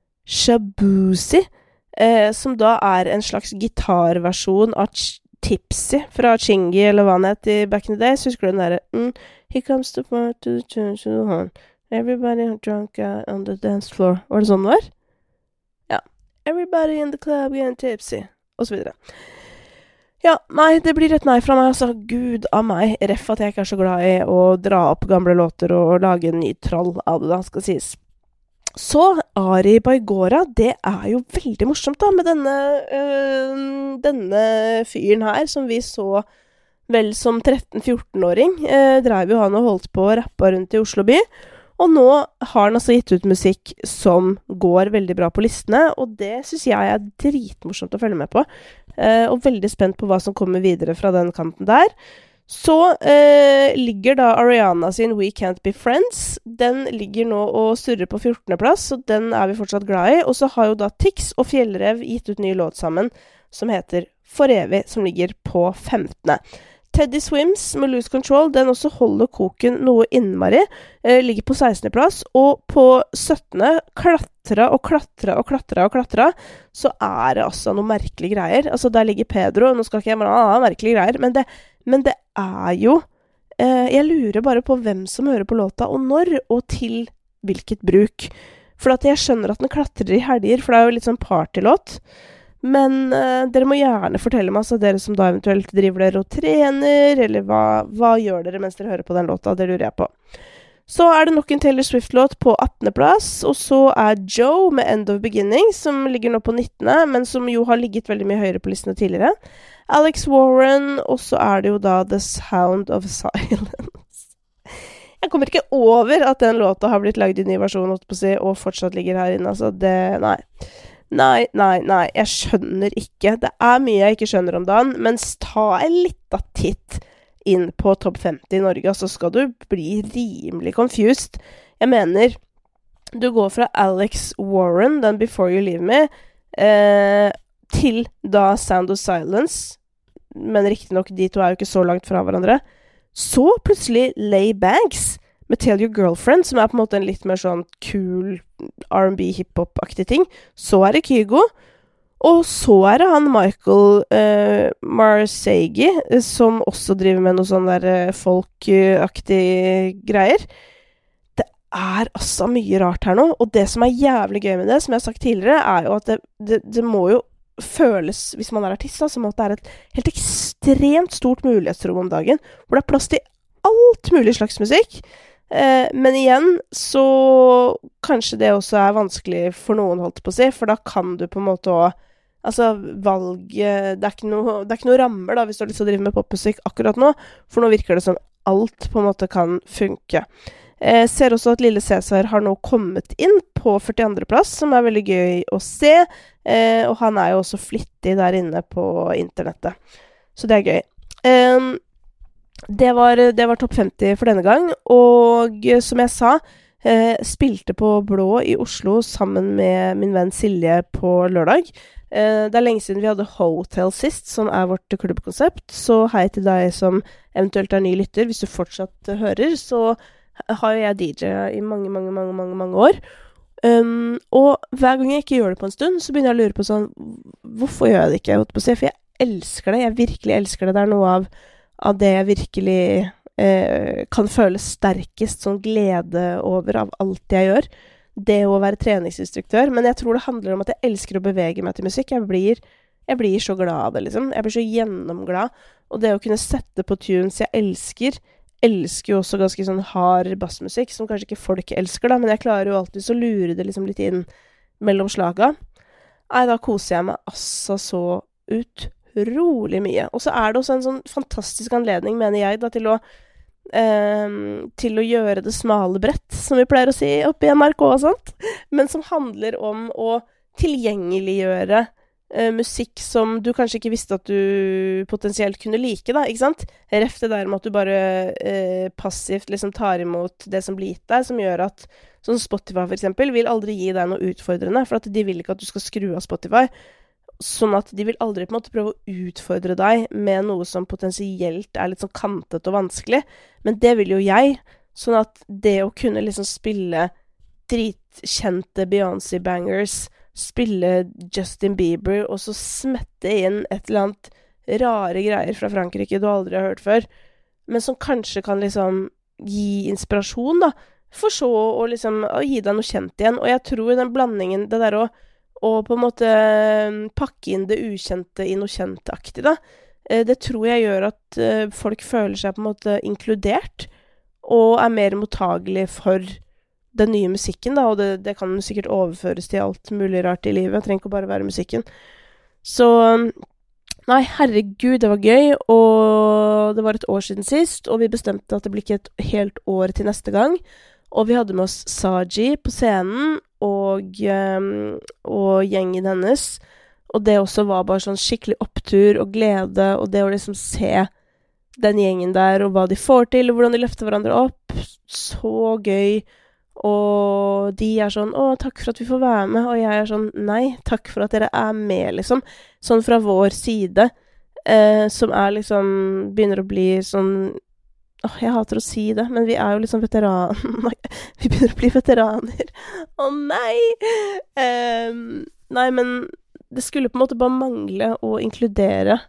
Shabuzi, eh, som da er en slags gitarversjon av Ch- Tipsy fra Chingy, eller hva han het i back in the days. Husker du den der? Mm, Here comes the part to the church of the horn. Everybody drunk out on the dance floor. Var det sånn det var? Ja. Everybody in the club getting tipsy. Og så videre. Ja, nei, det blir et nei fra meg, altså, Gud av meg, ref at jeg ikke er så glad i å dra opp gamle låter og lage en ny troll av det da, skal sies. Så Ari Baigora, det er jo veldig morsomt da, med denne, øh, denne fyren her, som vi så vel som tretten-fjorten-åring, eh, drev jo han og holdt på å rappe rundt i Oslo by, og nå har han altså gitt ut musikk som går veldig bra på listene, og det synes jeg er dritmorsomt å følge med på, eh, og veldig spent på hva som kommer videre fra den kanten der. Så eh, ligger da Ariana sin We Can't Be Friends. Den ligger nå og surrer på fjortende plass, så den er vi fortsatt glad i. Og så har jo da Tix og Fjellrev gitt ut ny låt sammen, som heter For Evig, som ligger på femtende. Teddy Swims med Lose Control, den også holder koken noe innmari, eh, ligger på sekstende plass, og på syttende klatra og klatra og klatra og klatra, så er det altså noen merkelige greier. Altså, der ligger Pedro, nå skal ikke jeg bare ha merkelige greier, men det, men det er jo, eh, jeg lurer bare på hvem som hører på låta, og når, og til hvilket bruk. For at jeg skjønner at den klatrer i helger, for det er jo litt sånn partylåt. Men uh, dere må gjerne fortelle meg, altså dere som da eventuelt driver dere og trener, eller hva, hva gjør dere mens dere hører på den låta, det lurer jeg på. Så er det nok en Taylor Swift-låt på attende plass, og så er Joe med End of Beginning, som ligger nå på nittende, men som jo har ligget veldig mye høyere på listene tidligere. Alex Warren, og så er det jo da The Sound of Silence. Jeg kommer ikke over at den låta har blitt lagd i ny versjon, og fortsatt ligger her inne, altså det, nei. Nei, nei, nei, jeg skjønner ikke. Det er mye jeg ikke skjønner om dagen, men ta en liten titt inn på topp femti i Norge, så skal du bli rimelig confused. Jeg mener, du går fra Alex Warren, den Before You Leave Me, eh, til da Sound of Silence, men riktig nok, de to er jo ikke så langt fra hverandre. Så plutselig Lay Banks med Tell Your Girlfriend, som er på en måte en litt mer sånn cool R and B hip-hop-aktig ting. Så er det Kygo, og så er det han Michael uh, Marsegi, som også driver med noe sånn der uh, folk-aktig greier. Det er altså mye rart her nå, og det som er jævlig gøy med det, som jeg har sagt tidligere, er jo at det, det, det må jo føles, hvis man er artist, da, som at det er et helt ekstremt stort mulighetsrom om dagen, hvor det er plass til alt mulig slags musikk. Eh, men igjen, så kanskje det også er vanskelig for noen, holdt på å si, for da kan du på en måte også, altså valg, det er ikke noe, det er ikke noe rammer da, hvis du har lyst til å drive med popmusikk akkurat nå, for nå virker det som alt på en måte kan funke. Eh, ser også at Lille Cæsar har nå kommet inn på førtiandre plass, som er veldig gøy å se, eh, og han er jo også flittig der inne på internettet. Så det er gøy. Eh, Det var, det var topp femti for denne gang, og som jeg sa, eh, spilte på Blå i Oslo sammen med min venn Silje på lørdag. Eh, det er lenge siden vi hadde Hotel sist, som er vårt klubbkonsept, så hei til deg som eventuelt er ny lytter. Hvis du fortsatt hører, så har jeg D J i mange, mange, mange, mange, mange år. Um, og hver gang jeg ikke gjør det på en stund, så begynner jeg å lure på sånn, hvorfor gjør jeg det ikke? For jeg elsker det, jeg virkelig elsker det. Det er noe av av det jeg virkelig eh, kan føle sterkest sånn glede over av alt jeg gjør. Det å være treningsinstruktør. Men jeg tror det handler om at jeg elsker å bevege meg til musikk. Jeg blir, jeg blir så glad av det, liksom. Jeg blir så gjennomglad. Og det å kunne sette på tunes jeg elsker, elsker jo også ganske sånn hard bassmusikk, som kanskje ikke folk elsker da, men jeg klarer jo alltid så lure det liksom litt inn mellom slaga. Nei, da koser jeg meg altså så ut. Rolig mye. Og så er det også en sånn fantastisk anledning, mener jeg, da, til å eh, til å gjøre det smale brett, som vi pleier å si oppe i N R K og sånt, men som handler om å tilgjengeliggjøre eh, musikk som du kanskje ikke visste at du potensielt kunne like, da, ikke sant? Ref det der med at du bare eh, passivt liksom tar imot det som blir gitt deg, som gjør at sånn Spotify for eksempel vil aldri gi deg noe utfordrende, for at de vil ikke at du skal skru av Spotify. Sånn at de vil aldri på en måte prøve å utfordre deg med noe som potensielt er litt sånn kantet og vanskelig. Men det vil jo jeg. Sånn at det å kunne liksom spille dritkjente Beyoncé-bangers, spille Justin Bieber, og så smette inn et eller annet rare greier fra Frankrike du aldri har hørt før, men som kanskje kan liksom gi inspirasjon, da, for så å liksom å gi deg noe kjent igjen. Og jeg tror den blandingen, det der å og på en måte pakke inn det ukjente i noe kjentaktig, da. Det tror jeg gjør at folk føler seg på en måte inkludert, og er mer mottagelig for den nye musikken, da, og det, det kan sikkert overføres til alt mulig rart i livet. Det trenger ikke bare være musikken. Så nei, herregud, det var gøy, og det var et år siden sist, og vi bestemte at det blir ikke et helt år til neste gang. Og vi hadde med oss Saji på scenen, og, um, og gjengen hennes. Og det også var bare sånn skikkelig opptur og glede, og det å liksom se den gjengen der, og hva de får til, og hvordan de løfter hverandre opp. Så gøy. Og de er sånn, å, takk for at vi får være med. Og jeg er sånn, nei, takk for at dere er med, liksom. Sånn fra vår side, eh, som er liksom, begynner å bli sånn, åh, jeg hater å si det, men vi er jo liksom veteran. Vi begynner å bli veteraner. Å nei! Um, nei, men det skulle på en måte bare mangle å inkludere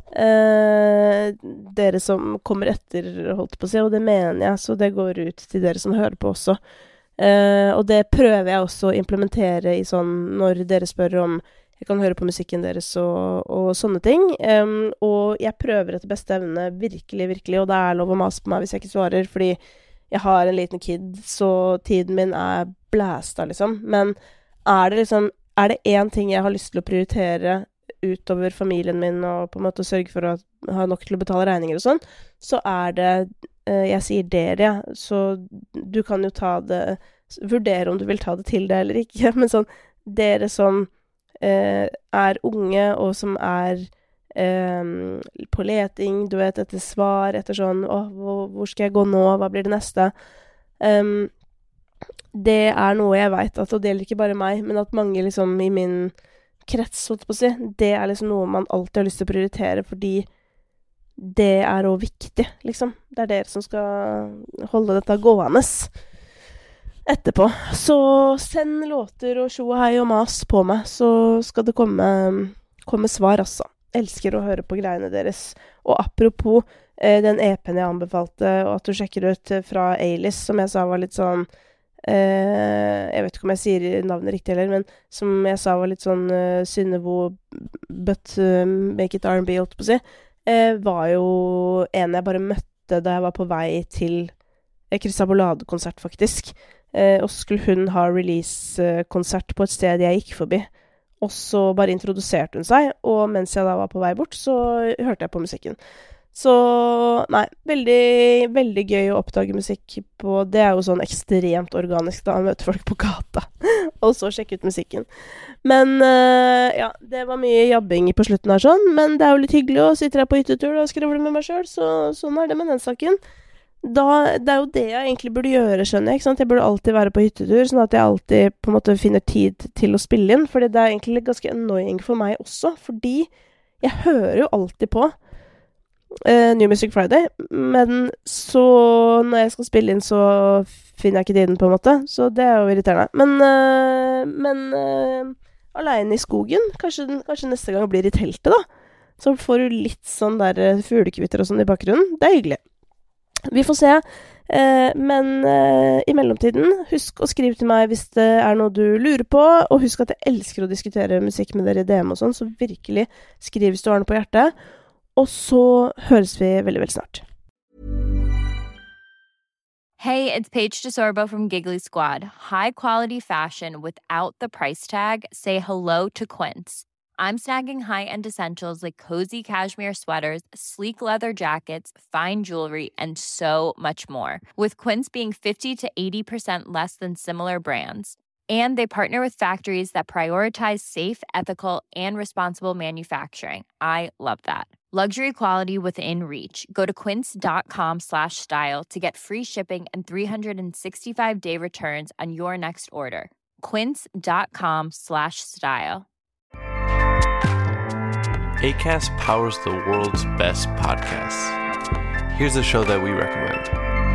Uh, dere som kommer etter, holdt på å si, og det mener jeg, så det går ut til dere som hører på også. Uh, og det prøver jeg også å implementere i sånn, når dere spør om jeg kan høre på musikken deres og, og sånne ting. Um, og jeg prøver etter beste evne, virkelig, virkelig, og det er lov å mase på meg hvis jeg ikke svarer, fordi jeg har en liten kid, så tiden min er blæsta, liksom. Men er det liksom, er det en ting jeg har lyst til å prioritere utover familien min og på en måte sørge for å ha nok til å betale regninger og sånn, så er det, eh, jeg sier dere, ja, så du kan jo ta det, vurdere om du vil ta det til det eller ikke, men sånn, dere som eh, er unge og som er eh, på leting, du vet, etter svar, etter sånn, åh, hvor, hvor skal jeg gå nå, hva blir det neste? Um, det er noe jeg vet at, og det gjelder ikke bare meg, men at mange liksom i min krets, holdt på å si, det er liksom noe man alltid har lyst til å prioritere, fordi det er også viktig, liksom. Det er dere som skal holde dette gående etterpå. Så send låter og tjo og hei og mas på meg, så skal det komme, komme svar, altså. Elsker å høre på greiene deres. Og apropos eh, den E P-en jeg anbefalte, og at du sjekker ut fra A-list, som jeg sa var litt sånn Uh, jeg vet ikke om jeg sier navnet riktig heller, men som jeg sa var litt sånn uh, Synnevo but uh, make it R and B, holdt på å si, uh, var jo en jeg bare møtte da jeg var på vei til uh, Kristabolade-konsert, faktisk. Uh, og så skulle hun ha release-konsert på et sted jeg gikk forbi. Og så bare introduserte hun seg, og mens jeg da var på vei bort, så hørte jeg på musikken. Så, nei, veldig, veldig gøy å oppdage musikk på, det er jo sånn ekstremt organisk da, møte folk på gata, og så sjekke ut musikken. Men, uh, ja, det var mye jabbing på slutten her sånn, men det er jo litt hyggelig å sitte her på hyttetur og skrive med meg selv, så sånn er det med den saken. Da, det er jo det jeg egentlig burde gjøre, skjønner jeg, ikke sant? Jeg burde alltid være på hyttetur, sånn at jeg alltid på en måte finner tid til å spille inn, fordi det er egentlig ganske annoying for meg også, fordi jeg hører jo alltid på Uh, New Music Friday, men så når jeg skal spille inn så finner jeg ikke tiden på en måte, så det er jo irriterende. Men, uh, men uh, alene i skogen, kanskje, kanskje neste gang blir i teltet da, så får du litt sånn der uh, fuglekvitter og sånn i bakgrunnen, det er hyggelig. Vi får se, uh, men uh, i mellomtiden, husk å skrive til meg hvis det er noe du lurer på, og husk at jeg elsker å diskutere musikk med dere i D M og sånn, så virkelig skriv hvis du har noe på hjertet. Og så høres vi veldig, veldig snart. Hey, it's Paige DeSorbo from Giggly Squad. High quality fashion without the price tag. Say hello to Quince. I'm snagging high-end essentials like cozy cashmere sweaters, sleek leather jackets, fine jewelry, and so much more. With Quince being fifty to eighty percent less than similar brands. And they partner with factories that prioritize safe, ethical, and responsible manufacturing. I love that. Luxury quality within reach. Go to quince.com slash style to get free shipping and three sixty-five day returns on your next order. Quince.com slash style. Acast powers the world's best podcasts. Here's a show that we recommend.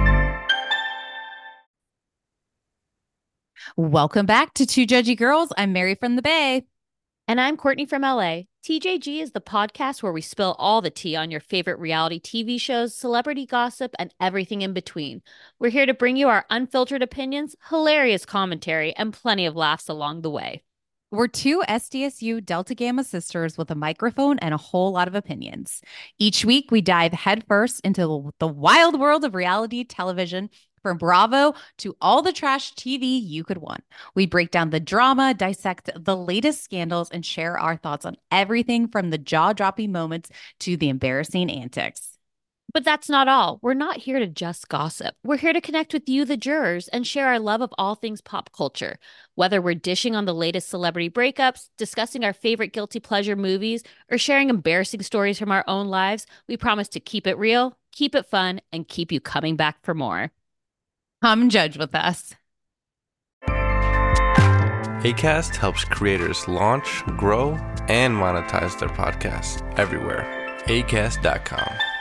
Welcome back to Two Judgy Girls. I'm Mary from the Bay. And I'm Courtney from L A. T J G is the podcast where we spill all the tea on your favorite reality T V shows, celebrity gossip, and everything in between. We're here to bring you our unfiltered opinions, hilarious commentary, and plenty of laughs along the way. We're two S D S U Delta Gamma sisters with a microphone and a whole lot of opinions. Each week, we dive headfirst into the wild world of reality television, From Bravo to all the trash T V you could want. We break down the drama, dissect the latest scandals, and share our thoughts on everything from the jaw-dropping moments to the embarrassing antics. But that's not all. We're not here to just gossip. We're here to connect with you, the jurors, and share our love of all things pop culture. Whether we're dishing on the latest celebrity breakups, discussing our favorite guilty pleasure movies, or sharing embarrassing stories from our own lives, we promise to keep it real, keep it fun, and keep you coming back for more. Come judge with us. Acast helps creators launch, grow, and monetize their podcasts everywhere. acast dot com.